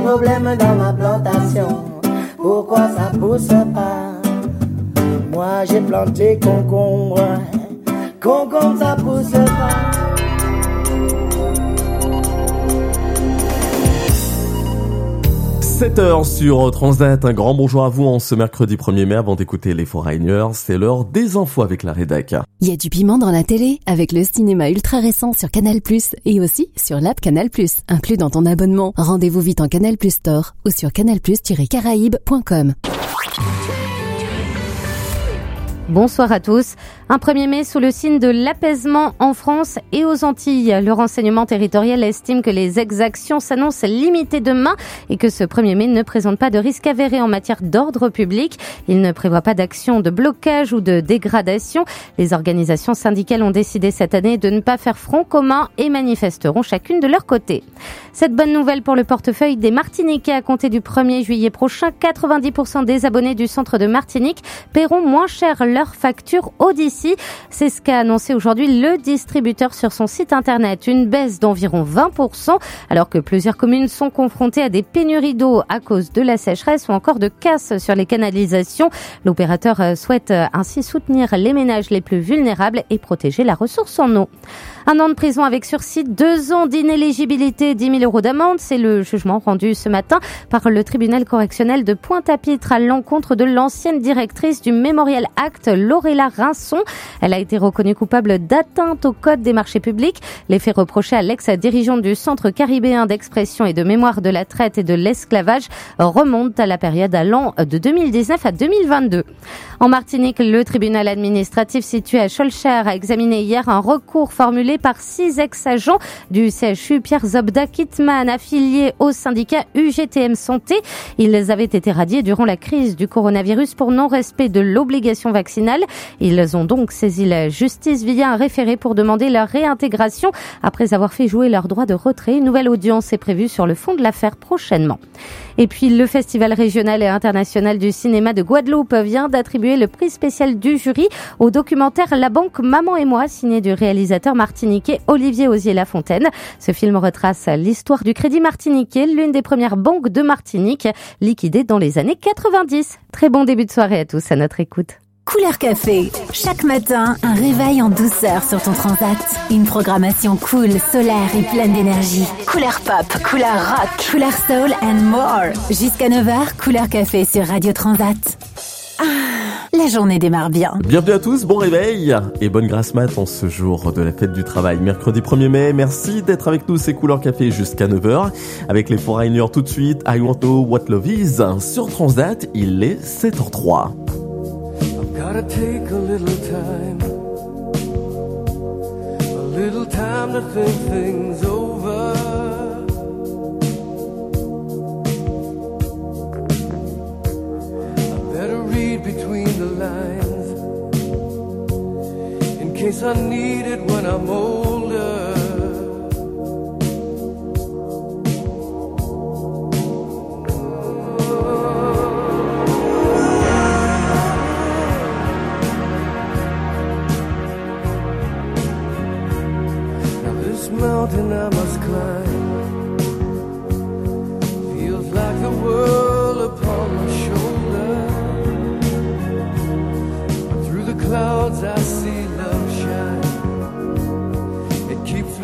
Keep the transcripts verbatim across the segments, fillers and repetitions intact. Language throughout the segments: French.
problème dans ma plantation. Pourquoi ça pousse pas? Moi j'ai planté concombre, concombre ça pousse pas. sept heures sur Transat, un grand bonjour à vous en ce mercredi premier mai. Avant d'écouter les Foreigners, c'est l'heure des infos avec la rédac. Il y a du piment dans la télé avec le cinéma ultra récent sur Canal plus, et aussi sur l'app Canal plus, inclus dans ton abonnement. Rendez-vous vite en Canal plus Store ou sur canal plus tiret caraïbes point com. Bonsoir à tous. Un premier mai sous le signe de l'apaisement en France et aux Antilles. Le renseignement territorial estime que les exactions s'annoncent limitées demain et que ce premier mai ne présente pas de risque avéré en matière d'ordre public. Il ne prévoit pas d'action de blocage ou de dégradation. Les organisations syndicales ont décidé cette année de ne pas faire front commun et manifesteront chacune de leur côté. Cette bonne nouvelle pour le portefeuille des Martiniquais à compter du premier juillet prochain, quatre-vingt-dix pour cent des abonnés du centre de Martinique paieront moins cher leur facture Odyssey. C'est ce qu'a annoncé aujourd'hui le distributeur sur son site internet. Une baisse d'environ vingt pour cent alors que plusieurs communes sont confrontées à des pénuries d'eau à cause de la sécheresse ou encore de casse sur les canalisations. L'opérateur souhaite ainsi soutenir les ménages les plus vulnérables et protéger la ressource en eau. Un an de prison avec sursis, deux ans d'inéligibilité, dix mille euros d'amende. C'est le jugement rendu ce matin par le tribunal correctionnel de Pointe-à-Pitre à l'encontre de l'ancienne directrice du Memorial Act, Laurella Rinson. Elle a été reconnue coupable d'atteinte au code des marchés publics. Les faits reprochés à l'ex-dirigeante du Centre caribéen d'expression et de mémoire de la traite et de l'esclavage remontent à la période allant de deux mille dix-neuf à deux mille vingt-deux. En Martinique, le tribunal administratif situé à Schœlcher a examiné hier un recours formulé par six ex-agents du C H U Pierre Zobda Kittmann affiliés au syndicat U G T M Santé. Ils avaient été radiés durant la crise du coronavirus pour non-respect de l'obligation vaccinale. Ils ont donc saisi la justice via un référé pour demander leur réintégration après avoir fait jouer leur droit de retrait. Une nouvelle audience est prévue sur le fond de l'affaire prochainement. Et puis le Festival régional et international du cinéma de Guadeloupe vient d'attribuer le prix spécial du jury au documentaire La Banque Maman et moi, signé du réalisateur martiniquais Olivier Osier-Lafontaine. Ce film retrace l'histoire du Crédit Martiniquais, l'une des premières banques de Martinique, liquidée dans les années quatre-vingt-dix. Très bon début de soirée à tous à notre écoute. Couleur Café. Chaque matin, un réveil en douceur sur ton transat. Une programmation cool, solaire et pleine d'énergie. Couleur pop, couleur rock, couleur soul and more. Jusqu'à neuf heures, Couleur Café sur Radio Transat. Ah, la journée démarre bien. Bienvenue à tous, bon réveil et bonne grasse mat en ce jour de la fête du travail, mercredi premier mai. Merci d'être avec nous, c'est Couleur Café jusqu'à neuf heures. Avec les Foreigners tout de suite, I Want to Know What Love Is. Sur Transat, il est sept heures trois. Gotta take a little time, a little time to think things over. I better read between the lines, in case I need it when I'm older. Mountain I must climb, feels like the world upon my shoulder. Through the clouds I see love shine, it keeps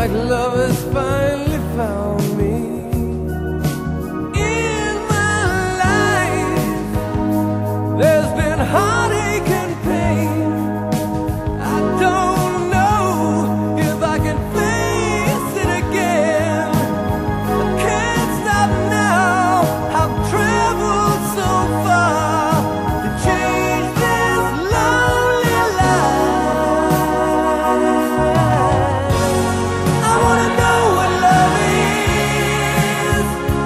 like love has finally found me. In my life, there's been heartache and pain. I don't know if I can face it again. I can't stop now. I've traveled so far to change this lonely life. I wanna know what love is.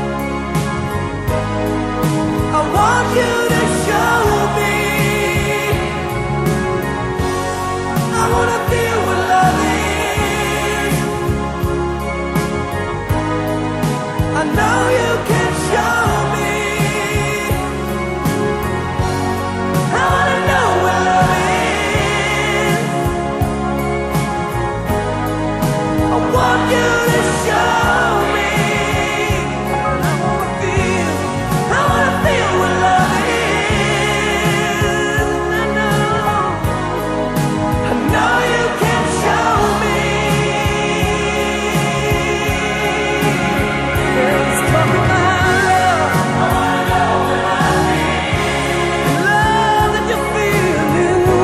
I want you to show me. I wanna feel what love is. I know you can show me. I wanna know what love is. I want you to show me. I wanna feel, I wanna feel what love is. I know, I know you can show me. Let's talk about love. I wanna know what love is. Love that you feel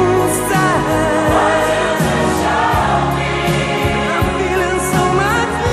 inside. I want you to show me. I'm feeling so much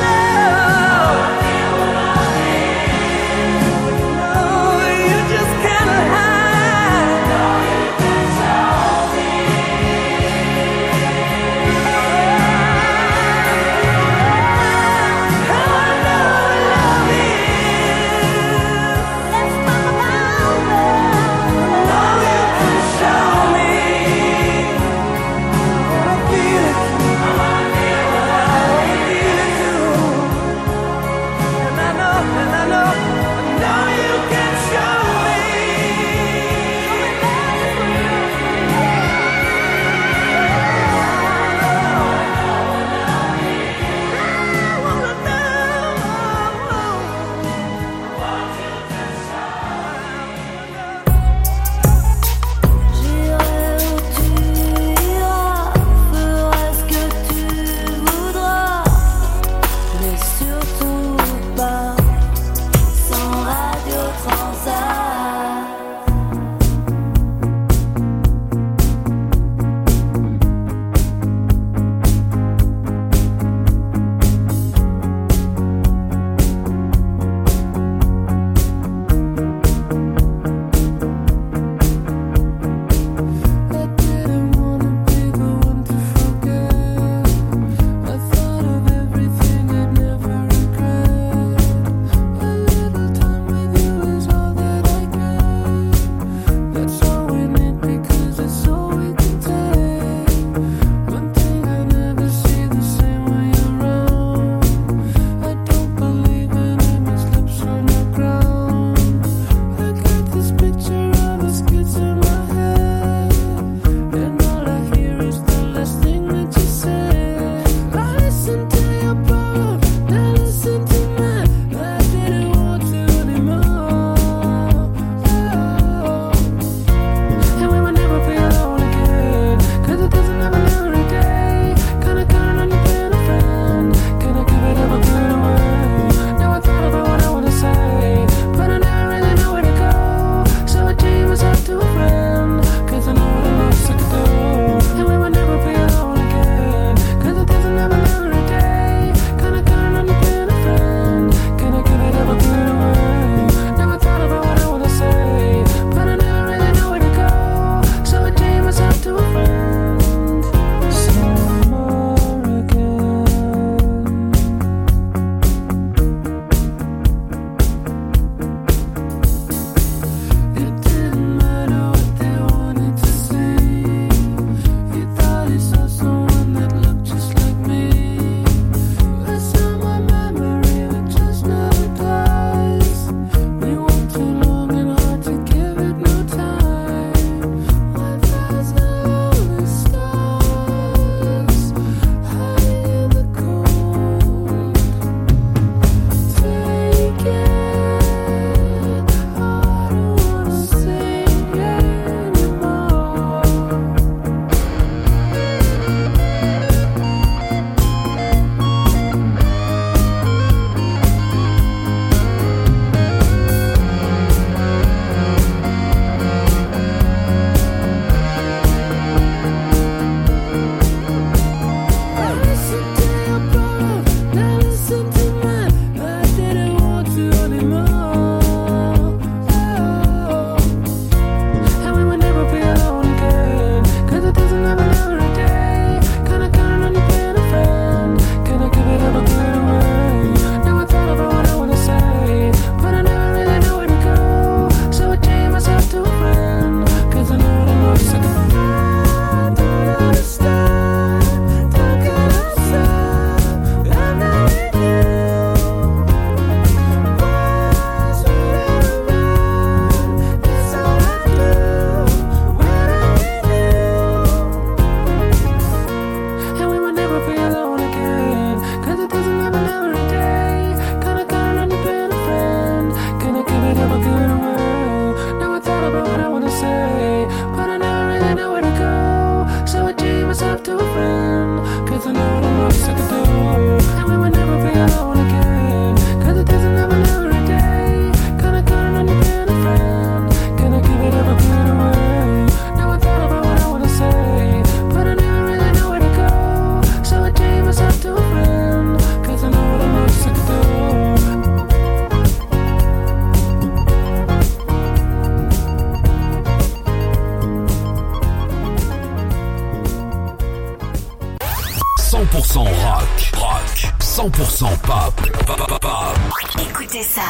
Écoutez ça.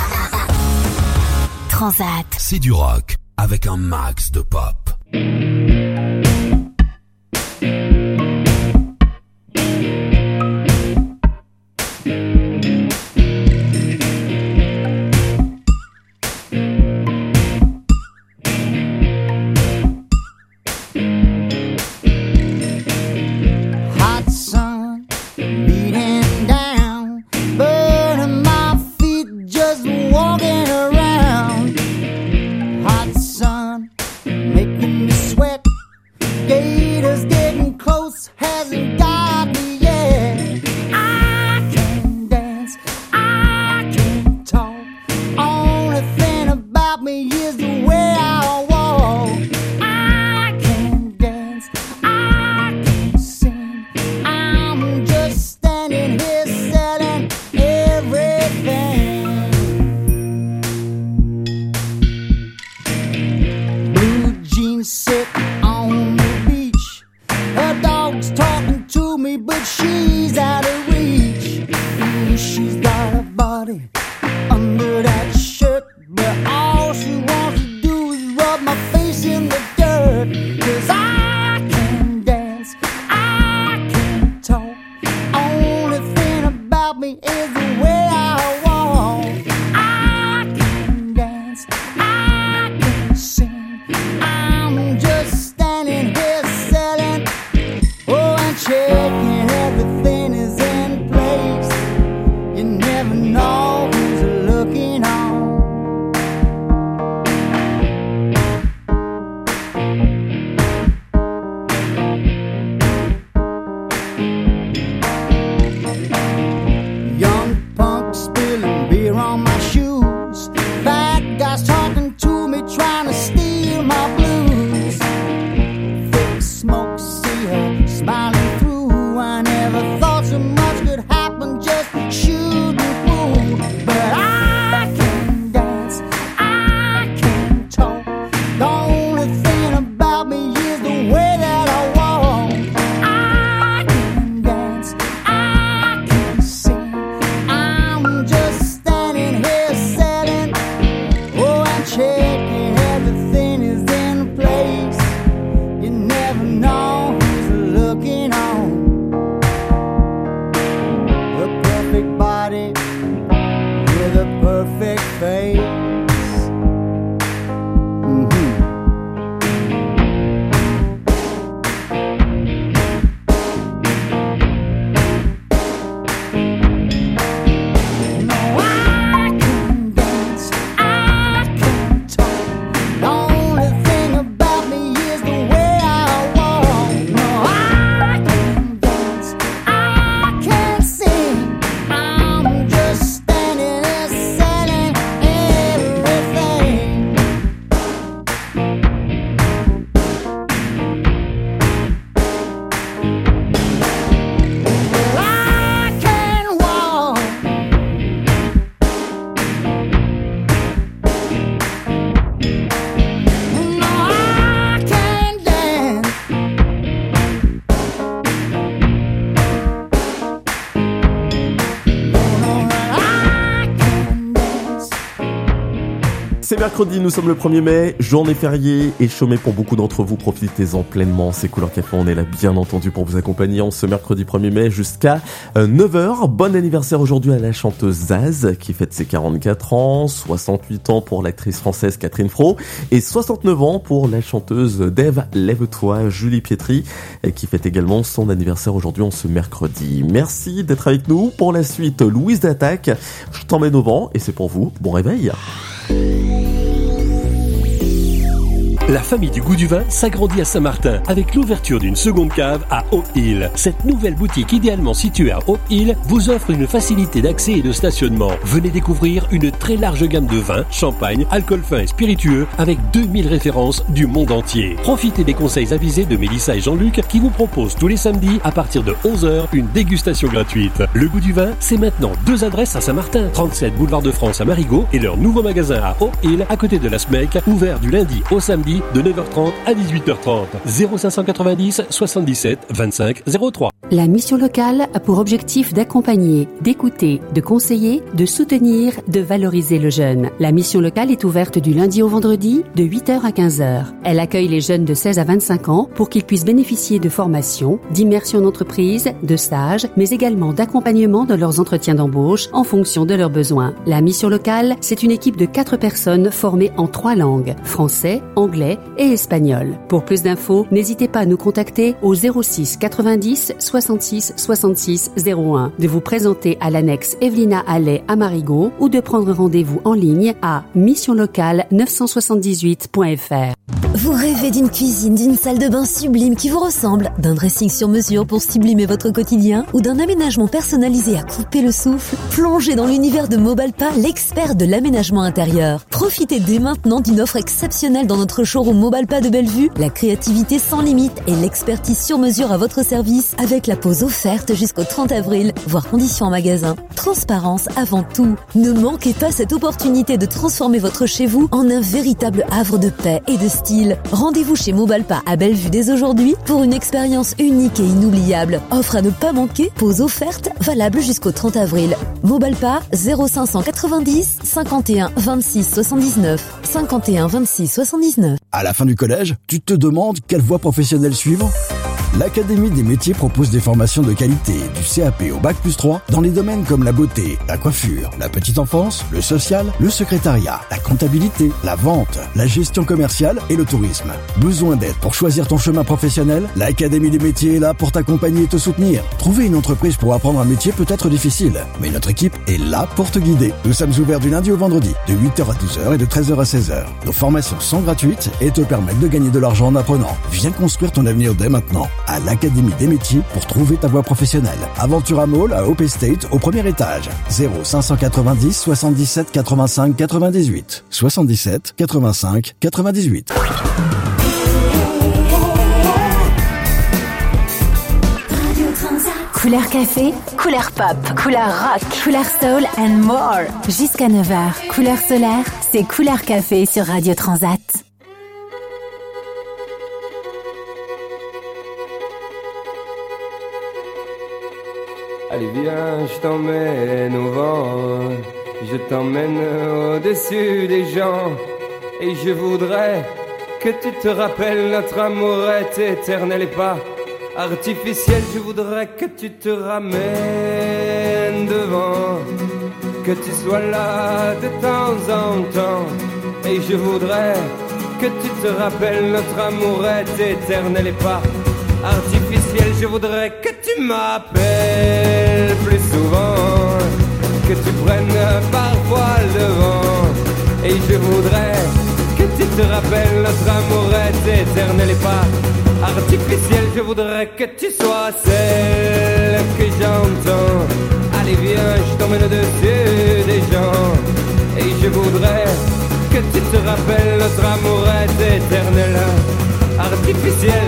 Transat. C'est du rock avec un max de pop. Hot sun beating down, burning my feet just walking around. Hot sun making me sweat. Gators getting close, hasn't got me yet. I can dance, I can talk. Only thing about me is the way I walk. I can dance, I can sing. I'm just standing here selling everything. Blue jeans sit on the beach. Her dog's talking to me, but she's out of reach. Ooh, she's got a body under that shirt, but all she wants to do is rub my face in the dirt. 'Cause I can dance, I can talk. Only thing about me is the way I walk. I can dance, I can sing. I'm just standing here selling, oh, and checking everything is in place. You never know who's looking on. Young punk spilling beer on my shoes. Fat guys talking to me, trying to steal my blues. Thick smoke, see her smiling through. I never thought so much could happen, just shooting through. But I can dance, I can talk. The only thing about me is the way that I walk. I can dance, I can sing. I'm just standing here selling, oh, and checking everything is in place. You never know who's looking on. The perfect body with a perfect face. Mhm. No, I can dance, I can talk. The only thing about me is the way I walk. No, I can dance, I can sing. I'm just standing there selling everything. Well, I can walk. No, I can dance. No, I can dance. C'est mercredi, nous sommes le premier mai, journée fériée et chômée pour beaucoup d'entre vous. Profitez-en pleinement, c'est Couleur Café, on est là bien entendu pour vous accompagner en ce mercredi premier mai jusqu'à euh, neuf heures. Bon anniversaire aujourd'hui à la chanteuse Zaz qui fête ses quarante-quatre ans, soixante-huit ans pour l'actrice française Catherine Fro et soixante-neuf ans pour la chanteuse d'Ève Lève-toi Julie Pietri qui fête également son anniversaire aujourd'hui en ce mercredi. Merci d'être avec nous pour la suite. Louise d'Attaque, je t'en mets au vent et c'est pour vous. Bon réveil. La famille du goût du vin s'agrandit à Saint-Martin avec l'ouverture d'une seconde cave à Hope Hill. Cette nouvelle boutique idéalement située à Hope Hill vous offre une facilité d'accès et de stationnement. Venez découvrir une très large gamme de vins, champagne, alcool fin et spiritueux avec deux mille références du monde entier. Profitez des conseils avisés de Mélissa et Jean-Luc qui vous proposent tous les samedis à partir de onze heures une dégustation gratuite. Le goût du vin, c'est maintenant deux adresses à Saint-Martin, trente-sept boulevard de France à Marigot et leur nouveau magasin à Hope Hill à côté de la S M E C, ouvert du lundi au samedi de neuf heures trente à dix-huit heures trente. zéro cinq cent quatre-vingt-dix soixante-dix-sept vingt-cinq zéro trois. La mission locale a pour objectif d'accompagner, d'écouter, de conseiller, de soutenir, de valoriser le jeune. La mission locale est ouverte du lundi au vendredi de huit heures à quinze heures. Elle accueille les jeunes de seize à vingt-cinq ans pour qu'ils puissent bénéficier de formations, d'immersion d'entreprise, de stages, mais également d'accompagnement de leurs entretiens d'embauche en fonction de leurs besoins. La mission locale, c'est une équipe de quatre personnes formées en trois langues, français, anglais et espagnol. Pour plus d'infos, n'hésitez pas à nous contacter au zéro six quatre-vingt-dix soixante-six soixante-six zéro un, de vous présenter à l'annexe Evelina Allais à Marigot ou de prendre rendez-vous en ligne à mission locale neuf cent soixante-dix-huit point f r. Vous rêvez d'une cuisine, d'une salle de bain sublime qui vous ressemble, d'un dressing sur mesure pour sublimer votre quotidien ou d'un aménagement personnalisé à couper le souffle? Plongez dans l'univers de Mobalpa, l'expert de l'aménagement intérieur. Profitez dès maintenant d'une offre exceptionnelle dans notre showroom Mobalpa de Bellevue, la créativité sans limite et l'expertise sur mesure à votre service avec la pause offerte jusqu'au trente avril, voire conditions en magasin. Transparence avant tout. Ne manquez pas cette opportunité de transformer votre chez vous en un véritable havre de paix et de style. Rendez-vous chez Mobalpa à Bellevue dès aujourd'hui pour une expérience unique et inoubliable. Offre à ne pas manquer, pause offerte, valable jusqu'au trente avril. Mobalpa zéro cinq cent quatre-vingt-dix cinquante et un vingt-six soixante-dix-neuf cinquante et un vingt-six soixante-dix-neuf. À la fin du collège, tu te demandes quelle voie professionnelle suivre ? L'Académie des métiers propose des formations de qualité, du C A P au bac plus trois, dans les domaines comme la beauté, la coiffure, la petite enfance, le social, le secrétariat, la comptabilité, la vente, la gestion commerciale et le tourisme. Besoin d'aide pour choisir ton chemin professionnel ? L'Académie des métiers est là pour t'accompagner et te soutenir. Trouver une entreprise pour apprendre un métier peut être difficile, mais notre équipe est là pour te guider. Nous sommes ouverts du lundi au vendredi, de huit heures à douze heures et de treize heures à seize heures. Nos formations sont gratuites et te permettent de gagner de l'argent en apprenant. Viens construire ton avenir dès maintenant à l'Académie des métiers pour trouver ta voie professionnelle. Aventura Mall à Hope Estate au premier étage. zéro cinq cent quatre-vingt-dix soixante-dix-sept quatre-vingt-cinq quatre-vingt-dix-huit. soixante-dix-sept quatre-vingt-cinq quatre-vingt-dix-huit. Couleur café, couleur pop, couleur rock, couleur soul and more. Jusqu'à neuf heures. Couleur solaire, c'est couleur café sur Radio Transat. Allez viens, je t'emmène au vent, je t'emmène au-dessus des gens, et je voudrais que tu te rappelles notre amour est éternel et pas artificiel. Je voudrais que tu te ramènes devant, que tu sois là de temps en temps, et je voudrais que tu te rappelles notre amour est éternel et pas artificiel. Je voudrais que tu m'appelles plus souvent, que tu prennes parfois le vent, et je voudrais que tu te rappelles notre amour est éternel et pas artificiel. Je voudrais que tu sois celle que j'entends. Allez viens, je t'emmène au-dessus des gens, et je voudrais que tu te rappelles notre amour est éternel, artificiel.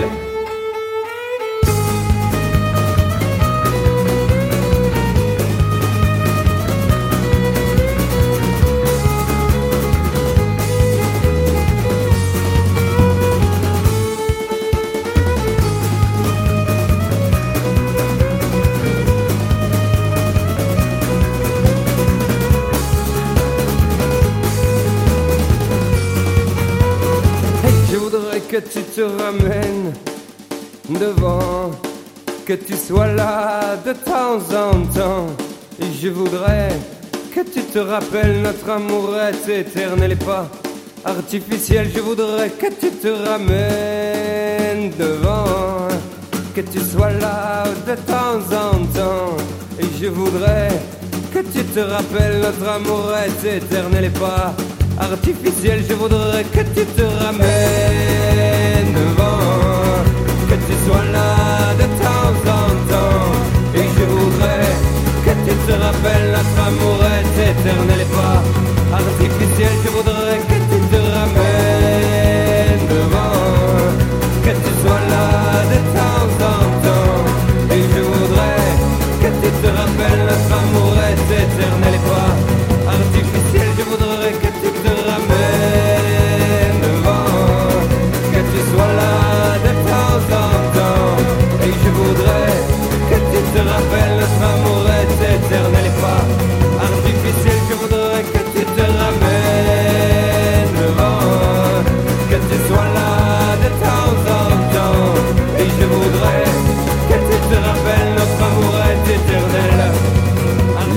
Que tu te ramènes devant, que tu sois là de temps en temps, et je voudrais que tu te rappelles notre amour est éternel et pas artificiel. Je voudrais que tu te ramènes devant, que tu sois là de temps en temps, et je voudrais que tu te rappelles notre amour est éternel et pas artificiel. Je voudrais que tu te ramènes devant, que tu sois là de temps en temps, et je voudrais que tu te rappelles notre amour est éternel et pas artificiel. Je voudrais que tu te ramènes devant, que tu sois là de temps en temps, et je voudrais que tu te rappelles notre amour est éternel et pas artificiel. Je voudrais que tu te ramènes devant, que tu sois là de temps en temps, et je voudrais que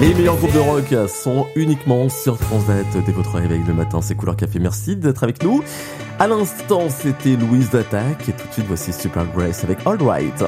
Les meilleurs groupes de rock sont uniquement sur Transat dès votre réveil le matin. C'est Couleur Café. Merci d'être avec nous. À l'instant, c'était Louise d'Attaque. Et tout de suite, voici Super Grace avec All Right.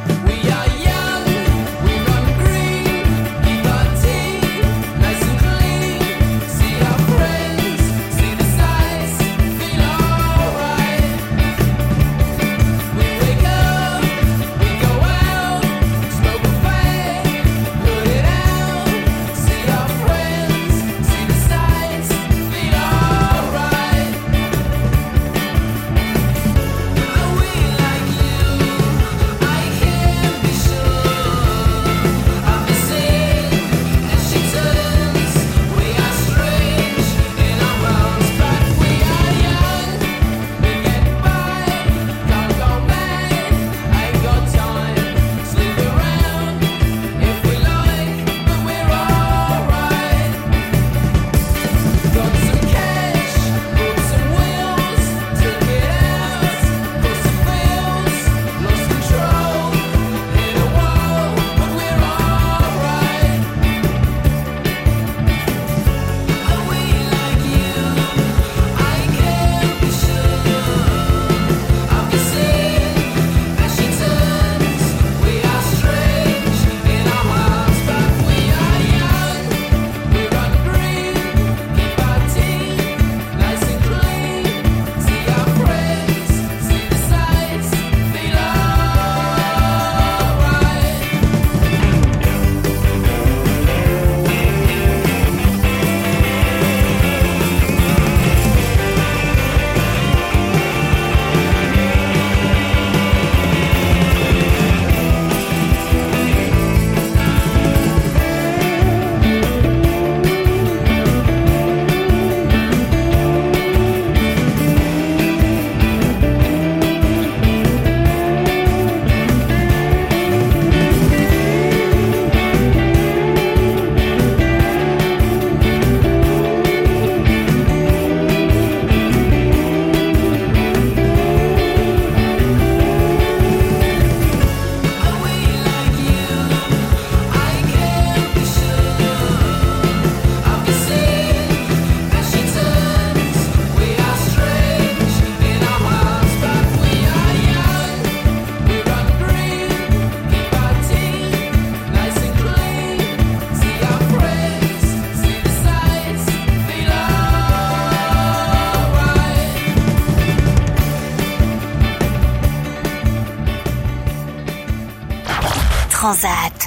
Transat.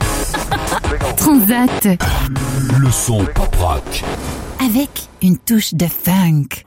Transat. Le son pop rock. Avec une touche de funk.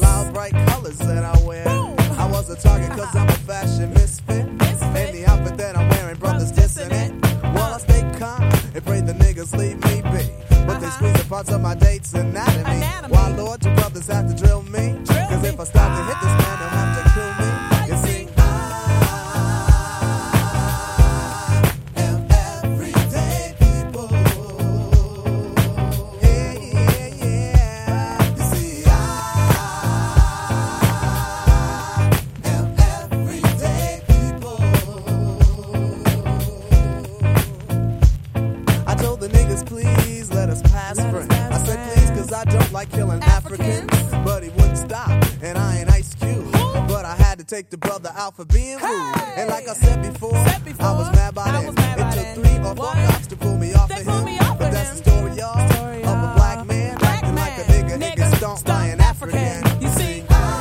Target, cause I'm a fashion misfit. And the outfit that just leave me be. But they squeeze the parts of my date's anatomy. Why, Lord, you brothers have to drill me? Cause if I stop to hit this man, they'll have to kill me. You see, I am everyday people. Yeah, yeah, yeah. You see, I am everyday people. I told the niggas, please let us pass friends. I said please cause I don't like killing Africans. But he wouldn't stop, and I ain't Ice Cube. But I had to take the brother out for being rude. And like I said before, I was mad by then. It took three or four cops to pull me off of him. But that's the story, y'all, of a black man acting like a nigga, nigga stomped by an African. You see,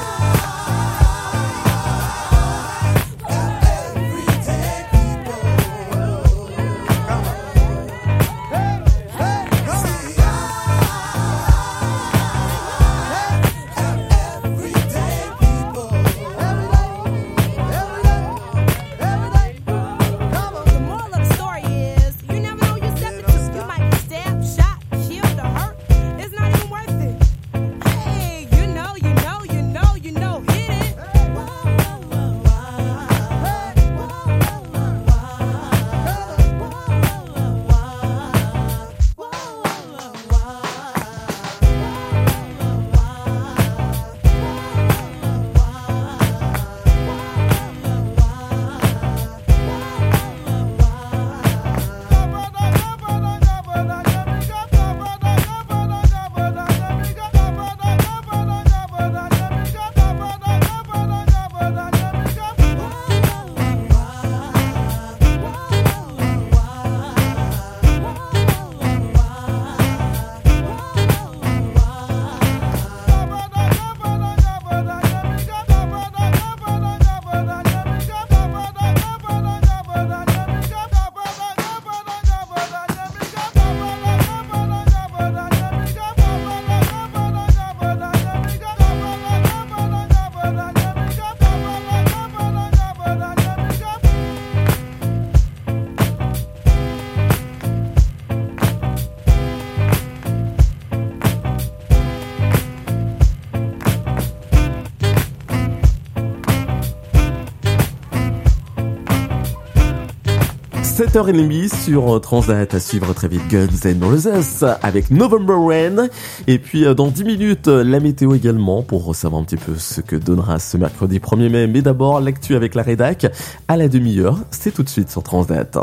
sept heures trente sur Transat, à suivre très vite Guns N' Roses avec November Rain. Et puis dans dix minutes, la météo également pour savoir un petit peu ce que donnera ce mercredi premier mai. Mais d'abord, l'actu avec la rédac à la demi-heure. C'est tout de suite sur Transat.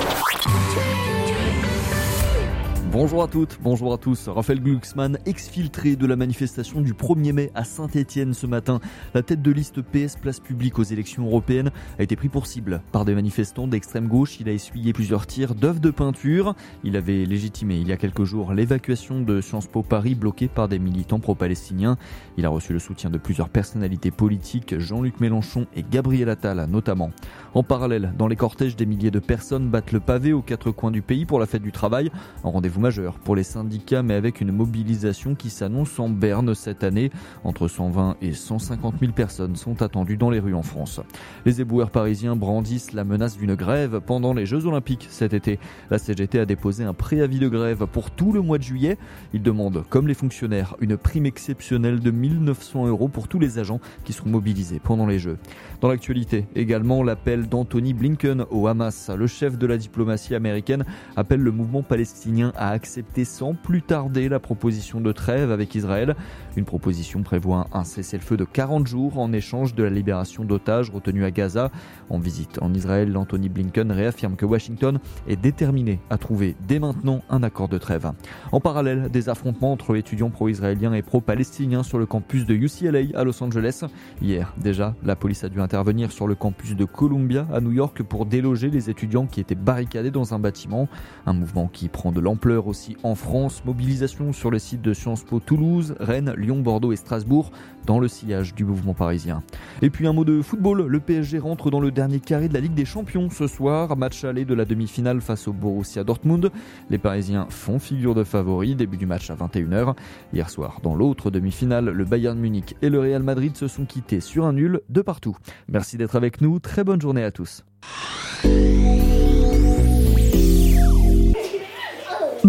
Bonjour à toutes, bonjour à tous. Raphaël Glucksmann, exfiltré de la manifestation du premier mai à Saint-Étienne ce matin. La tête de liste P S Place Publique aux élections européennes a été pris pour cible par des manifestants d'extrême gauche. Il a essuyé plusieurs tirs d'œufs de peinture. Il avait légitimé il y a quelques jours l'évacuation de Sciences Po Paris bloquée par des militants pro-palestiniens. Il a reçu le soutien de plusieurs personnalités politiques, Jean-Luc Mélenchon et Gabriel Attal notamment. En parallèle, dans les cortèges, des milliers de personnes battent le pavé aux quatre coins du pays pour la fête du travail. Un rendez-vous majeur pour les syndicats, mais avec une mobilisation qui s'annonce en berne cette année. Entre cent vingt et cent cinquante mille personnes sont attendues dans les rues en France. Les éboueurs parisiens brandissent la menace d'une grève pendant les Jeux Olympiques cet été. La C G T a déposé un préavis de grève pour tout le mois de juillet. Ils demandent, comme les fonctionnaires, une prime exceptionnelle de mille neuf cents euros pour tous les agents qui seront mobilisés pendant les Jeux. Dans l'actualité, également l'appel d'Anthony Blinken au Hamas. Le chef de la diplomatie américaine appelle le mouvement palestinien à accepter sans plus tarder la proposition de trêve avec Israël. Une proposition prévoit un cessez-le-feu de quarante jours en échange de la libération d'otages retenus à Gaza. En visite en Israël, Anthony Blinken réaffirme que Washington est déterminé à trouver dès maintenant un accord de trêve. En parallèle, des affrontements entre étudiants pro-israéliens et pro-palestiniens sur le campus de U C L A à Los Angeles. Hier, déjà, la police a dû intervenir sur le campus de Columbia à New York pour déloger les étudiants qui étaient barricadés dans un bâtiment. Un mouvement qui prend de l'ampleur aussi en France. Mobilisation sur les sites de Sciences Po Toulouse, Rennes, Lyon, Bordeaux et Strasbourg dans le sillage du mouvement parisien. Et puis un mot de football. Le P S G rentre dans le dernier carré de la Ligue des Champions ce soir. Match aller de la demi-finale face au Borussia Dortmund. Les Parisiens font figure de favoris. Début du match à vingt et une heures. Hier soir, dans l'autre demi-finale, le Bayern Munich et le Real Madrid se sont quittés sur un nul de partout. Merci d'être avec nous. Très bonne journée à tous.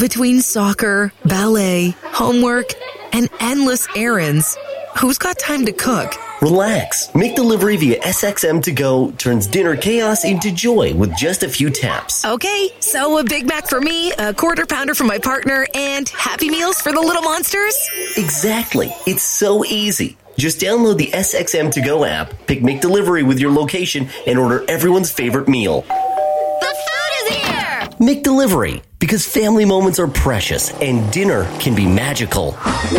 Between soccer, ballet, homework, and endless errands, who's got time to cook? Relax. McDelivery via S X M to go turns dinner chaos into joy with just a few taps. Okay, so a Big Mac for me, a quarter pounder for my partner, and Happy Meals for the little monsters? Exactly. It's so easy. Just download the S X M to go app, pick McDelivery with your location, and order everyone's favorite meal. The food is here! McDelivery, because family moments are precious and dinner can be magical.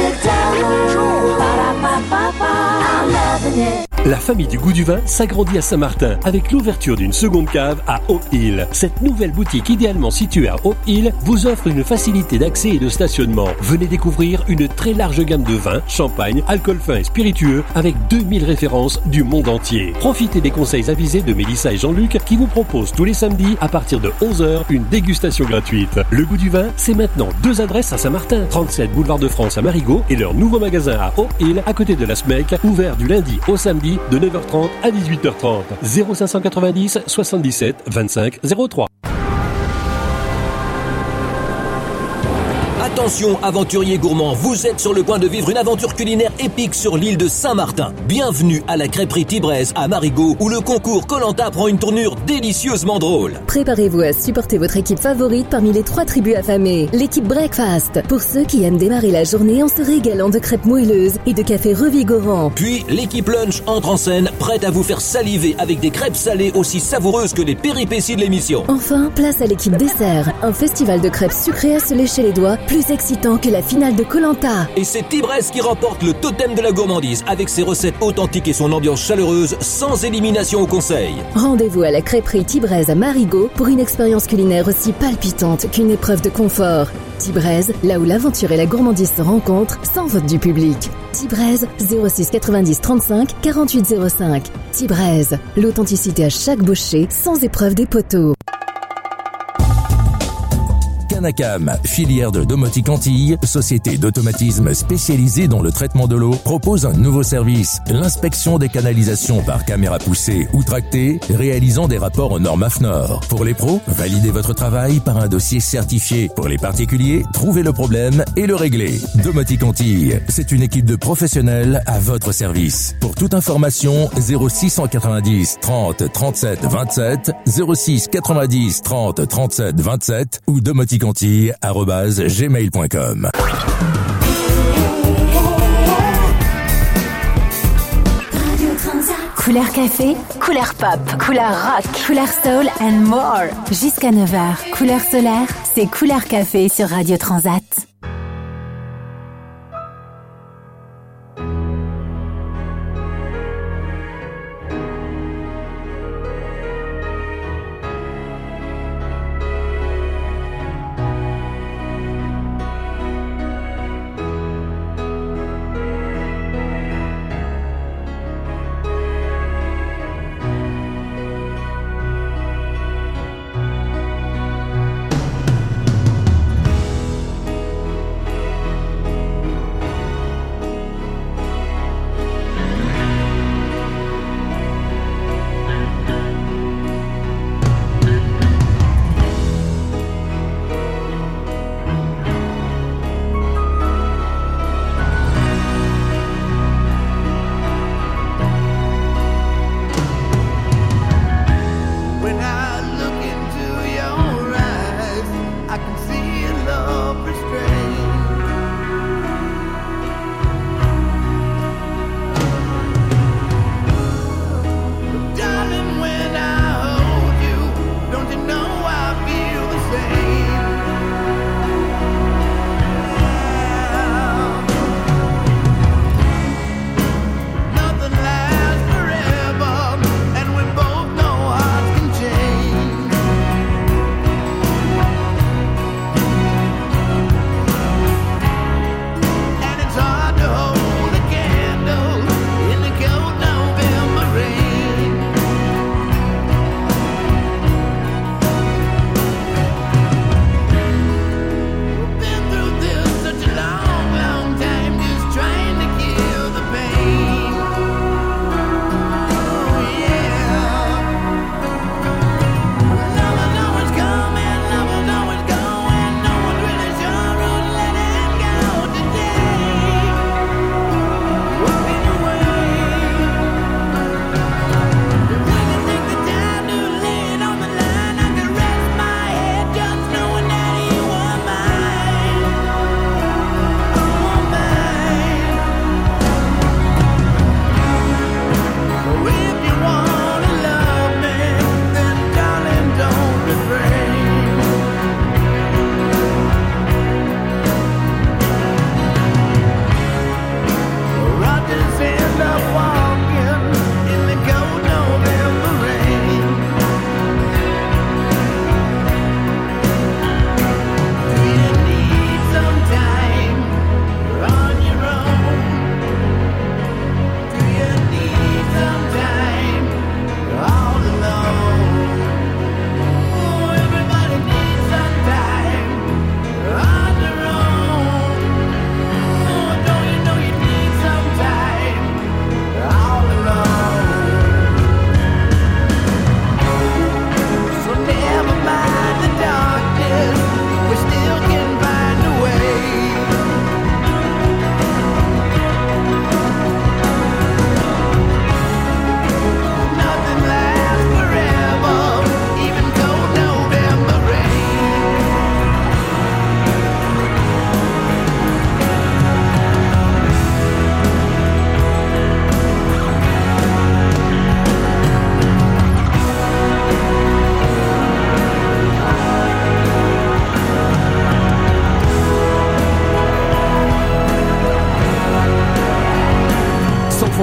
La famille du goût du vin s'agrandit à Saint-Martin avec l'ouverture d'une seconde cave à Hope Hill. Cette nouvelle boutique idéalement située à Hope Hill vous offre une facilité d'accès et de stationnement. Venez découvrir une très large gamme de vins, champagne, alcool fin et spiritueux avec deux mille références du monde entier. Profitez des conseils avisés de Mélissa et Jean-Luc qui vous proposent tous les samedis à partir de onze heures une dégustation gratuite. Le goût du vin, c'est maintenant deux adresses à Saint-Martin, trente-sept boulevard de France à Marigot et leur nouveau magasin à Hope Hill à côté de la S M E C, ouvert du lundi au samedi de neuf heures trente à dix-huit heures trente. zéro cinq cent quatre-vingt-dix soixante-dix-sept vingt-cinq zéro trois. Attention aventuriers gourmands, vous êtes sur le point de vivre une aventure culinaire épique sur l'île de Saint-Martin. Bienvenue à la crêperie Tibraise à Marigot où le concours Koh-Lanta prend une tournure délicieusement drôle. Préparez-vous à supporter votre équipe favorite parmi les trois tribus affamées. L'équipe Breakfast, pour ceux qui aiment démarrer la journée en se régalant de crêpes moelleuses et de café revigorant. Puis l'équipe Lunch entre en scène, prête à vous faire saliver avec des crêpes salées aussi savoureuses que les péripéties de l'émission. Enfin, place à l'équipe Dessert, un festival de crêpes sucrées à se lécher les doigts, plus excitant que la finale de Koh-Lanta. Et c'est Tibraise qui remporte le totem de la gourmandise avec ses recettes authentiques et son ambiance chaleureuse sans élimination au conseil. Rendez-vous à la crêperie Tibraise à Marigot pour une expérience culinaire aussi palpitante qu'une épreuve de confort. Tibraise, là où l'aventure et la gourmandise se rencontrent, sans vote du public. Tibraise, zéro six quatre-vingt-dix trente-cinq quarante-huit zéro cinq. Tibraise, l'authenticité à chaque bouchée, sans épreuve des poteaux. Canacam, filière de Domotique Antilles, société d'automatisme spécialisée dans le traitement de l'eau, propose un nouveau service, l'inspection des canalisations par caméra poussée ou tractée, réalisant des rapports aux normes A F N O R. Pour les pros, validez votre travail par un dossier certifié. Pour les particuliers, trouvez le problème et le réglez. Domotique Antilles, c'est une équipe de professionnels à votre service. Pour toute information, zéro six quatre-vingt-dix trente trente-sept vingt-sept, zéro six quatre-vingt-dix trente trente-sept vingt-sept ou domotique antilles arobase gmail point com. Couleur café, couleur pop, couleur rock, couleur soul and more. Jusqu'à neuf heures. Couleur solaire, c'est couleur café sur Radio Transat.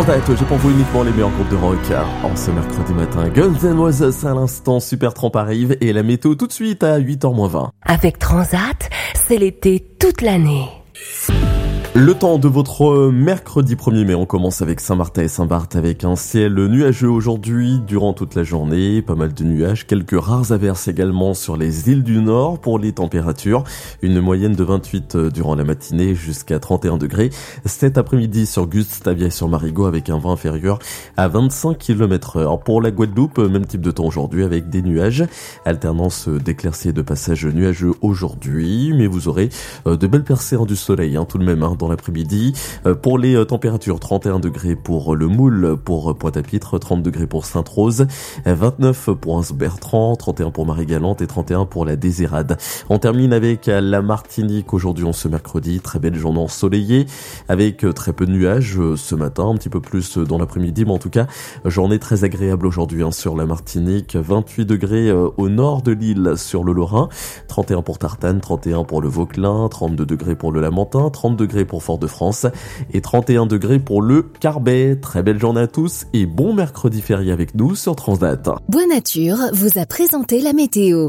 Transat, j'ai pour vous uniquement les meilleurs groupes de rock en ce mercredi matin. Guns N' Roses à l'instant, Supertramp arrive et la météo tout de suite à huit heures moins vingt. Avec Transat, c'est l'été toute l'année. Le temps de votre mercredi premier mai, on commence avec Saint-Martin et Saint-Barth avec un ciel nuageux aujourd'hui durant toute la journée, pas mal de nuages, quelques rares averses également sur les îles du Nord pour les températures, une moyenne de vingt-huit durant la matinée jusqu'à trente et un degrés. Cet après-midi sur Gustavia et sur Marigot avec un vent inférieur à vingt-cinq kilomètres heure. Pour la Guadeloupe, même type de temps aujourd'hui avec des nuages, alternance d'éclaircies et de passages nuageux aujourd'hui, mais vous aurez de belles percées du soleil hein, tout de même hein, dans l'après-midi. Euh, pour les euh, températures, trente et un degrés pour le Moule, pour Pointe-à-Pitre, trente degrés pour Sainte-Rose, vingt-neuf pour Anse-Bertrand, trente et un pour Marie-Galante et trente et un pour la Désirade. On termine avec la Martinique aujourd'hui, on ce mercredi, très belle journée ensoleillée, avec euh, très peu de nuages euh, ce matin, un petit peu plus euh, dans l'après-midi, mais en tout cas, journée très agréable aujourd'hui hein, sur la Martinique, vingt-huit degrés euh, au nord de l'île sur le Lorrain, trente et un pour Tartane, trente et un pour le Vauclin, trente-deux degrés pour le Lamentin, trente degrés pour Fort-de-France et trente et un degrés pour le Carbet. Très belle journée à tous et bon mercredi férié avec nous sur Transat. Bois Nature vous a présenté la météo.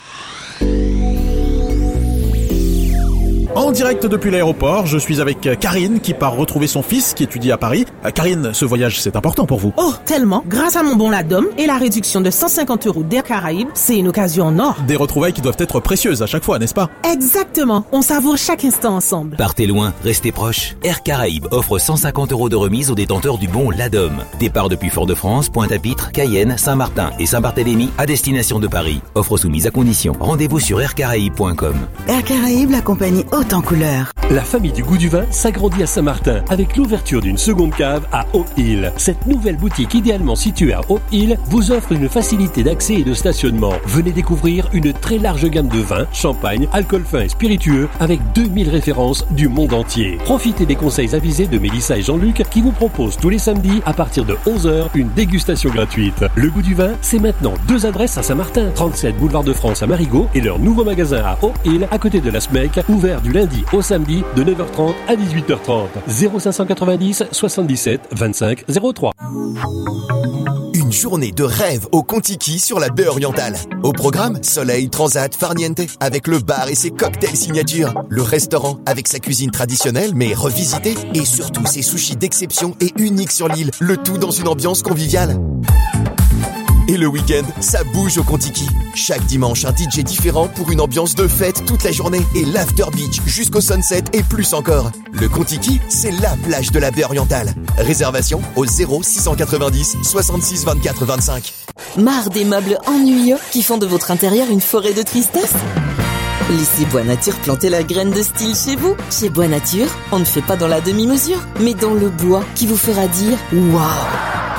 En direct depuis l'aéroport, je suis avec Karine qui part retrouver son fils qui étudie à Paris. Euh, Karine, ce voyage c'est important pour vous. Oh, tellement. Grâce à mon bon Ladom et la réduction de cent cinquante euros d'Air Caraïbes, c'est une occasion en or. Des retrouvailles qui doivent être précieuses à chaque fois, n'est-ce pas? Exactement. On savoure chaque instant ensemble. Partez loin, restez proches. Air Caraïbes offre cent cinquante euros de remise aux détenteurs du bon Ladom. Départ depuis Fort-de-France, Pointe-à-Pitre, Cayenne, Saint-Martin et Saint-Barthélemy à destination de Paris. Offre soumise à condition. Rendez-vous sur air caraïbes point com. Air Caraïbes, la compagnie haute en couleur. La famille du goût du vin s'agrandit à Saint-Martin avec l'ouverture d'une seconde cave à Haut-Hill. Cette nouvelle boutique idéalement située à Haut-Hill vous offre une facilité d'accès et de stationnement. Venez découvrir une très large gamme de vins, champagne, alcool fin et spiritueux avec deux mille références du monde entier. Profitez des conseils avisés de Mélissa et Jean-Luc qui vous proposent tous les samedis à partir de onze heures une dégustation gratuite. Le goût du vin, c'est maintenant deux adresses à Saint-Martin, trente-sept boulevard de France à Marigot et leur nouveau magasin à Haut-Hill à côté de la S M E C, ouvert du lundi au samedi de neuf heures trente à dix-huit heures trente. zéro cinq cent quatre-vingt-dix soixante-dix-sept vingt-cinq zéro trois. Une journée de rêve au Contiki sur la baie orientale. Au programme, soleil, transat, farniente, avec le bar et ses cocktails signature, le restaurant avec sa cuisine traditionnelle mais revisitée, et surtout ses sushis d'exception et uniques sur l'île, le tout dans une ambiance conviviale. Et le week-end, ça bouge au Contiki. Chaque dimanche, un D J différent pour une ambiance de fête toute la journée et l'after beach jusqu'au sunset et plus encore. Le Contiki, c'est la plage de la baie orientale. Réservation au zéro six cent quatre-vingt-dix soixante-six vingt-quatre vingt-cinq. Marre des meubles ennuyeux qui font de votre intérieur une forêt de tristesse? Laissez Bois Nature planter la graine de style chez vous. Chez Bois Nature, on ne fait pas dans la demi-mesure, mais dans le bois qui vous fera dire « Waouh !»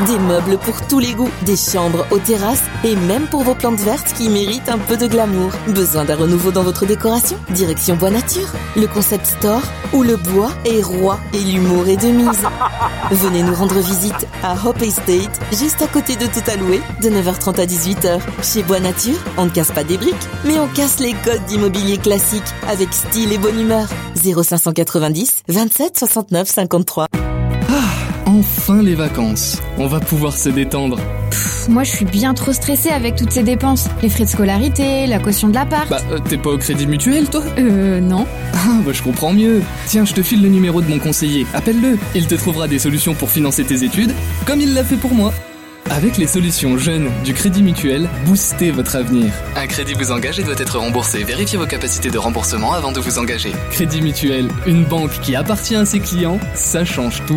Des meubles pour tous les goûts, des chambres aux terrasses et même pour vos plantes vertes qui méritent un peu de glamour. Besoin d'un renouveau dans votre décoration? Direction Bois Nature, le concept store où le bois est roi et l'humour est de mise. Venez nous rendre visite à Hope Estate, juste à côté de Tout à louer, de neuf heures trente à dix-huit heures. Chez Bois Nature, on ne casse pas des briques, mais on casse les codes d'immobilier classique avec style et bonne humeur. zéro cinq cent quatre-vingt-dix vingt-sept soixante-neuf cinquante-trois. Enfin les vacances, on va pouvoir se détendre. Pff, moi je suis bien trop stressée avec toutes ces dépenses. Les frais de scolarité, la caution de l'appart. Bah euh, t'es pas au crédit mutuel toi? Euh non. Ah bah je comprends mieux. Tiens, je te file le numéro de mon conseiller, appelle-le. Il te trouvera des solutions pour financer tes études, comme il l'a fait pour moi. Avec les solutions jeunes du Crédit Mutuel, boostez votre avenir. Un crédit vous engage et doit être remboursé. Vérifiez vos capacités de remboursement avant de vous engager. Crédit Mutuel, une banque qui appartient à ses clients, ça change tout.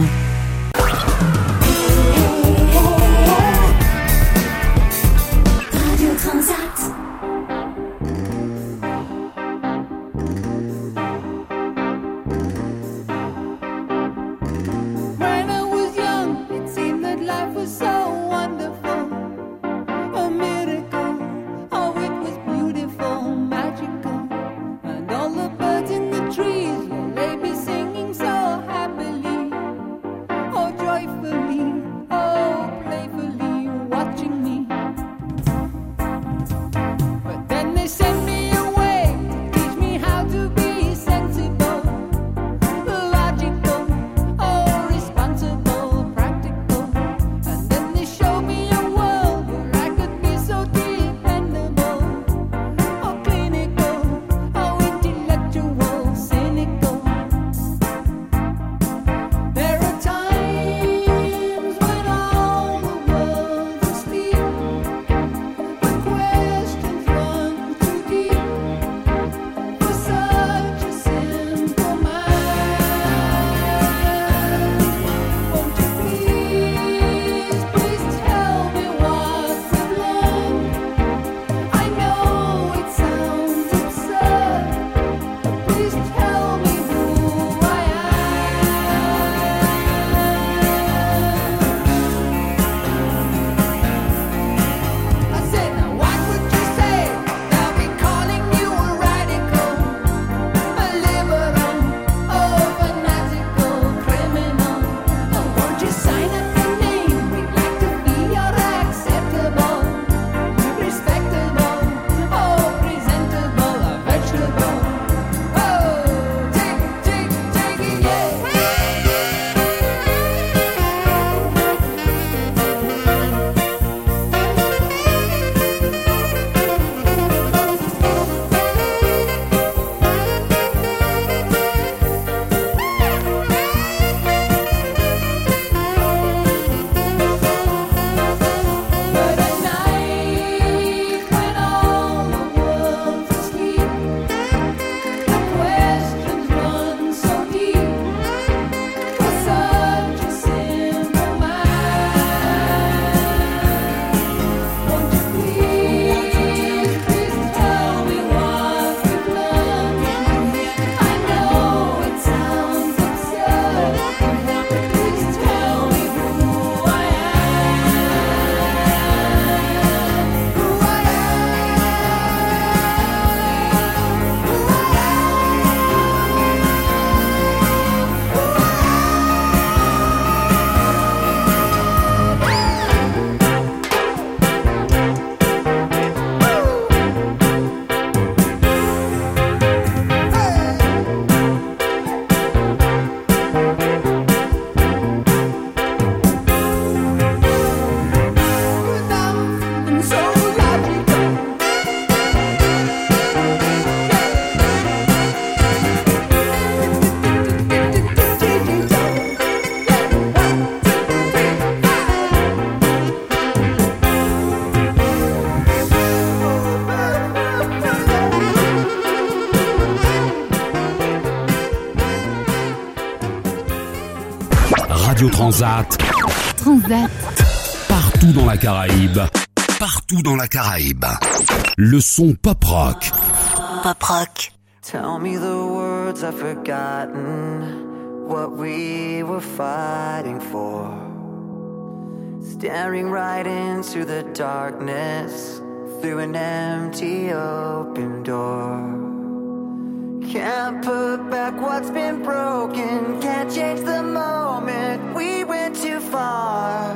Radio Transat. Transat. Partout dans la Caraïbe. Partout dans la Caraïbe. Le son pop rock. Pop rock. Tell me the words I've forgotten, what we were fighting for. Staring right into the darkness, through an empty open door. Can't put back what's been broken, can't change the moment, we went too far.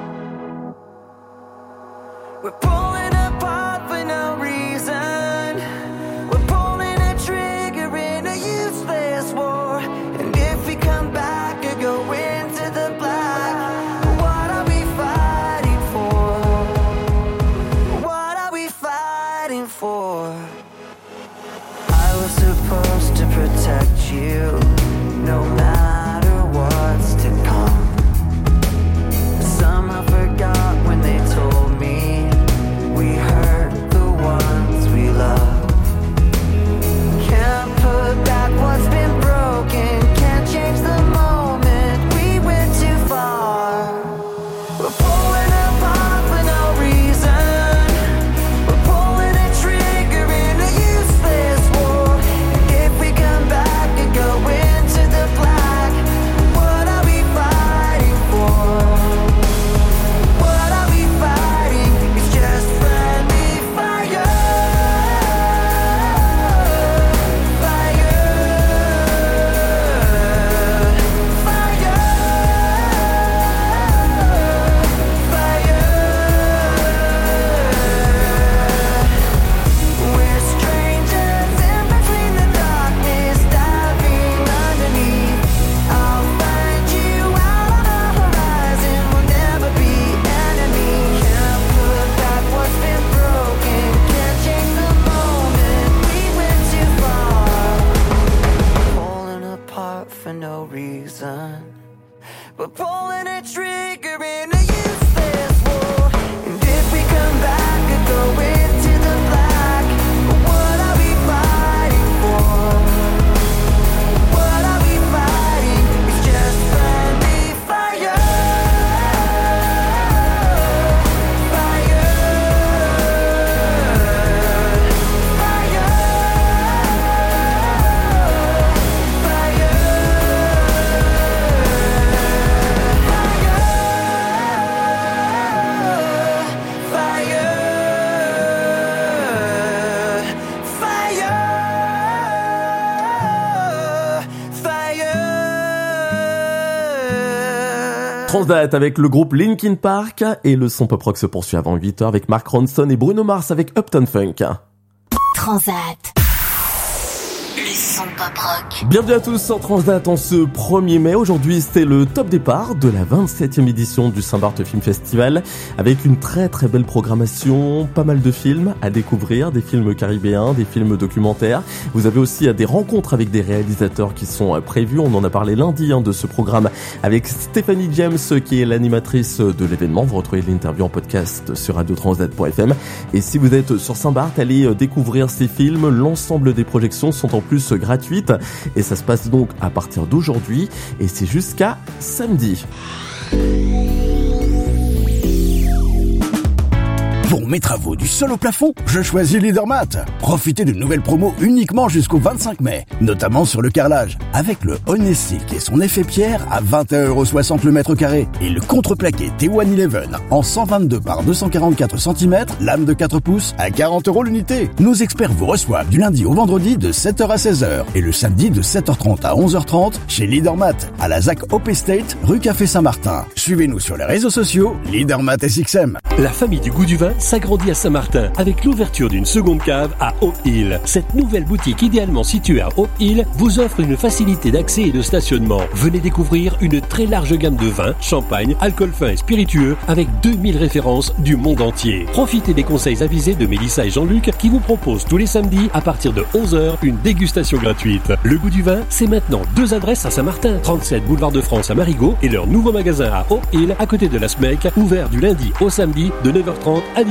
We're pulling apart for no reason, we're pulling a trigger in a useless war. And if we come back or go into the black, what are we fighting for? What are we fighting for? I was supposed to protect you, no matter what's to come. Somehow forgot when they told me we hurt the ones we love. Can't put back what's been broken, can't change the moment, we went too far. We're pulling apart for no reason, we're pulling a trigger in a useless war. And if we come back and go into the black, what are we fighting for? What are we fighting? It's just friendly fire. Fire. Fire. Fire. We're strangers in between the darkness, diving underneath. I'll find you out on the horizon, we'll never be enemies. Can't put back what's been broken, can't change the moment, we went too far. Pulling apart for no reason, we're pulling a trigger in a useless war. And if we come back and go into the black, what are we fighting for? What are we fighting? It's just friendly fire. Fire. Fire. Transat avec le groupe Linkin Park et le son pop rock se poursuit avant huit heures avec Mark Ronson et Bruno Mars avec Uptown Funk. Transat. Le son pop rock. Bienvenue à tous sur Transat en ce premier mai. Aujourd'hui, c'était le top départ de la vingt-septième édition du Saint-Barth Film Festival avec une très très belle programmation, pas mal de films à découvrir, des films caribéens, des films documentaires. Vous avez aussi des rencontres avec des réalisateurs qui sont prévus. On en a parlé lundi hein, de ce programme avec Stéphanie James qui est l'animatrice de l'événement. Vous retrouvez l'interview en podcast sur radio transat point f m. Et si vous êtes sur Saint-Barth, allez découvrir ces films. L'ensemble des projections sont en plus gratuites et ça se passe donc à partir d'aujourd'hui et c'est jusqu'à samedi. Pour mes travaux du sol au plafond, je choisis Leadermat. Profitez de nouvelles promos uniquement jusqu'au vingt-cinq mai, notamment sur le carrelage, avec le Honey Silk et son effet pierre à vingt et un euros soixante le mètre carré et le contreplaqué T cent onze en cent vingt-deux par deux cent quarante-quatre centimètres, lame de quatre pouces à quarante euros l'unité. Nos experts vous reçoivent du lundi au vendredi de sept heures à seize heures et le samedi de sept heures trente à onze heures trente chez Leadermat à la Z A C Op Estate, rue Café Saint-Martin. Suivez-nous sur les réseaux sociaux, Leadermat S X M. La famille du goût du vin s'agrandit à Saint-Martin avec l'ouverture d'une seconde cave à Hope Hill. Cette nouvelle boutique idéalement située à Hope Hill vous offre une facilité d'accès et de stationnement. Venez découvrir une très large gamme de vins, champagne, alcool fin et spiritueux avec deux mille références du monde entier. Profitez des conseils avisés de Mélissa et Jean-Luc qui vous proposent tous les samedis à partir de onze heures une dégustation gratuite. Le goût du vin, c'est maintenant deux adresses à Saint-Martin, trente-sept boulevard de France à Marigot et leur nouveau magasin à Hope Hill à côté de la S M E C, ouvert du lundi au samedi de neuf heures trente à dix-huit heures.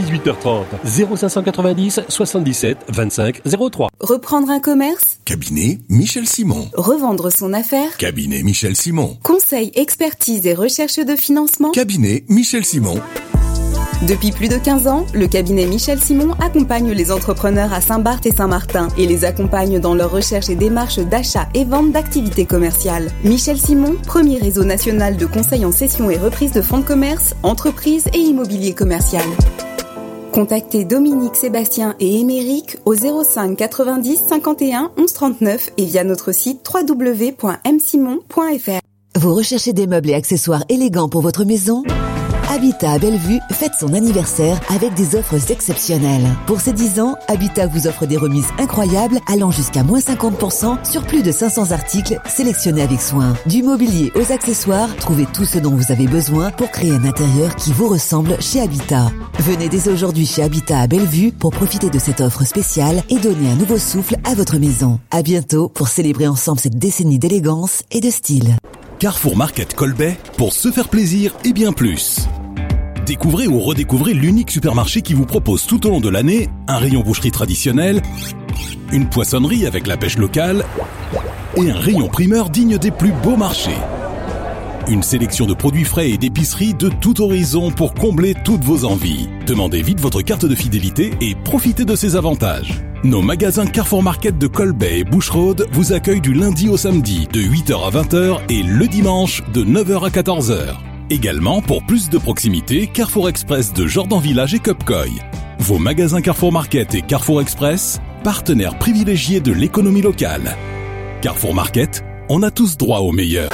dix-huit heures trente. zéro cinq cent quatre-vingt-dix soixante-dix-sept vingt-cinq zéro trois. Reprendre un commerce? Cabinet Michel Simon. Revendre son affaire? Cabinet Michel Simon. Conseil, expertise et recherche de financement? Cabinet Michel Simon. Depuis plus de quinze ans, le cabinet Michel Simon accompagne les entrepreneurs à Saint-Barth et Saint-Martin et les accompagne dans leur recherche et démarche d'achat et vente d'activités commerciales. Michel Simon, premier réseau national de conseil en cession et reprise de fonds de commerce, entreprises et immobilier commercial. Contactez Dominique, Sébastien et Émeric au zéro cinq quatre-vingt-dix cinquante et un onze trente-neuf et via notre site w w w point m simon point f r. Vous recherchez des meubles et accessoires élégants pour votre maison? Habitat à Bellevue fête son anniversaire avec des offres exceptionnelles. Pour ses dix ans, Habitat vous offre des remises incroyables allant jusqu'à moins cinquante pour cent sur plus de cinq cents articles sélectionnés avec soin. Du mobilier aux accessoires, trouvez tout ce dont vous avez besoin pour créer un intérieur qui vous ressemble chez Habitat. Venez dès aujourd'hui chez Habitat à Bellevue pour profiter de cette offre spéciale et donner un nouveau souffle à votre maison. À bientôt pour célébrer ensemble cette décennie d'élégance et de style. Carrefour Market Colbet, pour se faire plaisir et bien plus. Découvrez ou redécouvrez l'unique supermarché qui vous propose tout au long de l'année un rayon boucherie traditionnel, une poissonnerie avec la pêche locale et un rayon primeur digne des plus beaux marchés. Une sélection de produits frais et d'épiceries de tout horizon pour combler toutes vos envies. Demandez vite votre carte de fidélité et profitez de ses avantages. Nos magasins Carrefour Market de Colbet et Boucherode vous accueillent du lundi au samedi de huit heures à vingt heures et le dimanche de neuf heures à quatorze heures. Également, pour plus de proximité, Carrefour Express de Jordan Village et Cupcoy. Vos magasins Carrefour Market et Carrefour Express, partenaires privilégiés de l'économie locale. Carrefour Market, on a tous droit au meilleur.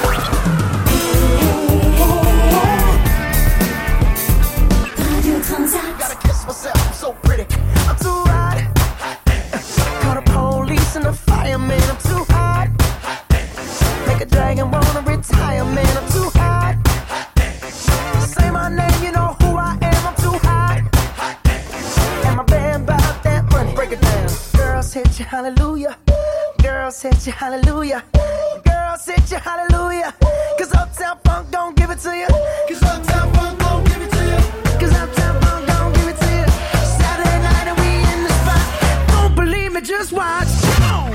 Hallelujah, girls hit you, hallelujah, girls hit you, hallelujah, cause Uptown Funk don't give it to you, cause Uptown Funk don't give it to you, cause Uptown Funk don't give it to you, Saturday night and we in the spot, don't believe me, just watch, come on.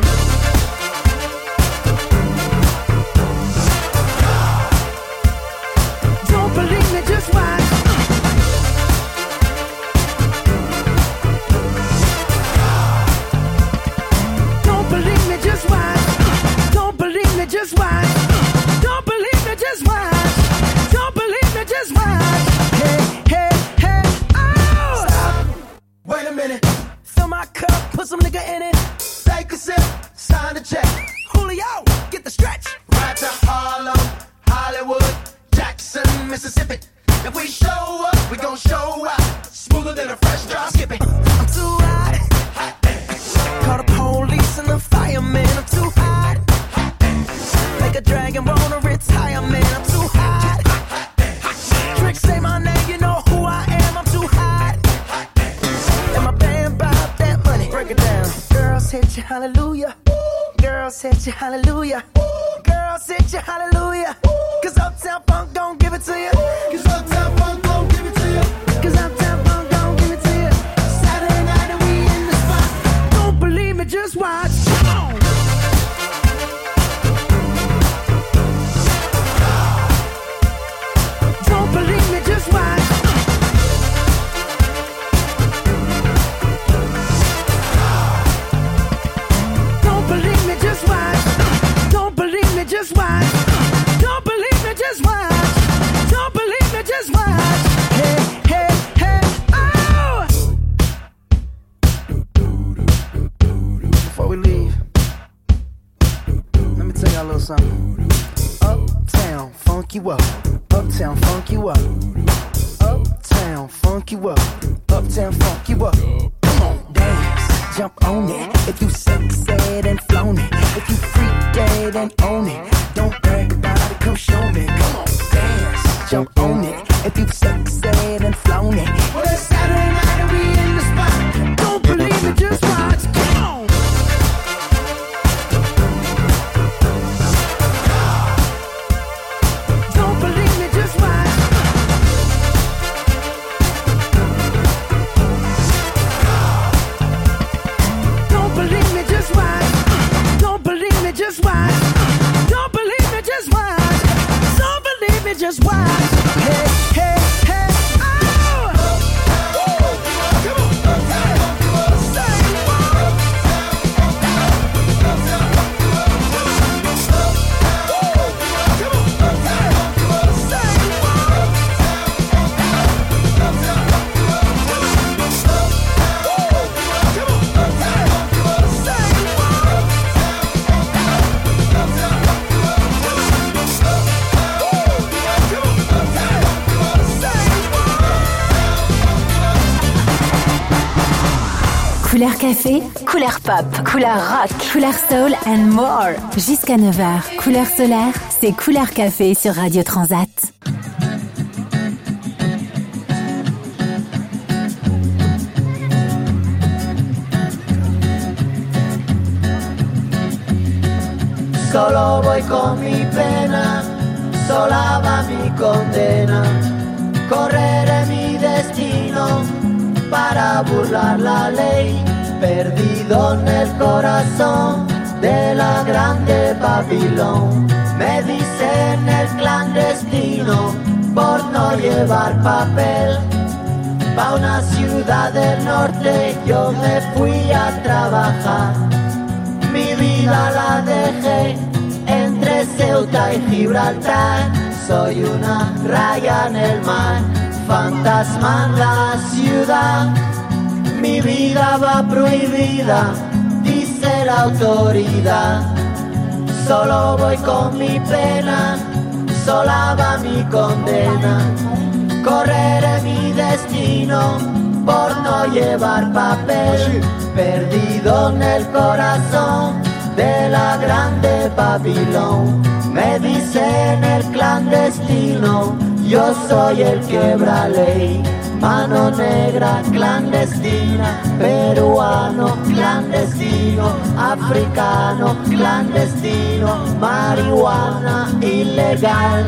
Don't believe me, just watch. Just watch. Don't believe me, just watch. Don't believe me, just watch. Hey, hey, hey, oh! Stop. Wait a minute. Fill my cup, put some nigga in it. Take a sip, sign the check. Julio, get the stretch. Right to Harlem, Hollywood, Jackson, Mississippi. If we show up, we gon' show out. Smoother than a fresh drop skipping. I'm too hot. Call the police and the firemen. I'm too hot. Like a dragon, wanna retire, man, I'm too hot. Tricks say my name, you know who I am, I'm too hot. And my band bought that money, break it down. Girls hit you, hallelujah. Girls hit you, hallelujah. Girls hit you, hallelujah. Cause Uptown Funk don't give it to you. Cause Uptown Funk don't give it to you. Cause Uptown Funk don't give it to you. Saturday night and we in the spot. Don't believe me, just watch. Come on. Believe me, just watch. Don't believe me, just watch. Don't believe me, just watch. Don't believe me, just watch. Don't believe me, just watch. Hey, hey, hey, oh! Before we leave, let me tell y'all a little something. Uptown, funk you up. Uptown, funk you up. Uptown, funk you up. Uptown, funk you up. Come on, dance, jump on it. If you sexed and flown it. If you freak dead and own it. Don't brag about it, come show me. Come on, dance, jump on it. If you sexed and flown it. Well, it's Saturday night and we in the spot. Don't believe it, just watch. Come on. Don't believe me, just watch. Couleur café, couleur pop, couleur rock, couleur soul and more. Jusqu'à neuf heures. Couleur solaire, c'est Couleur café sur Radio Transat. Solo voy con mi pena, sola va mi condena. Correré mi destino para burlar la ley, perdido en el corazón de la grande Babilón. Me dicen el clandestino por no llevar papel. Pa' una ciudad del norte yo me fui a trabajar. Mi vida la dejé entre Ceuta y Gibraltar. Soy una raya en el mar, fantasma en la ciudad. Mi vida va prohibida, dice la autoridad. Solo voy con mi pena, sola va mi condena. Correré mi destino por no llevar papel, perdido en el corazón de la grande Babilón. Me dicen el clandestino, yo soy el quebra ley. Mano negra clandestina, peruano clandestino, africano clandestino, marihuana ilegal.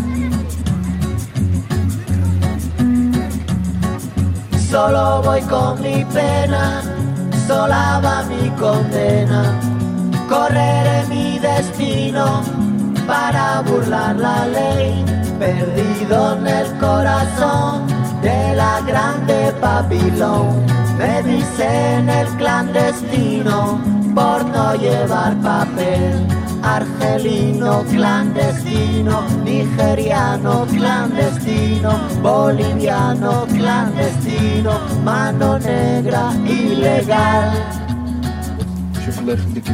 Solo voy con mi pena, sola va mi condena. Correré mi destino para burlar la ley, perdido en el corazón de la grande Babilón. Me dicen el clandestino por no llevar papel. Argelino clandestino, nigeriano clandestino, boliviano clandestino, mano negra ilegal.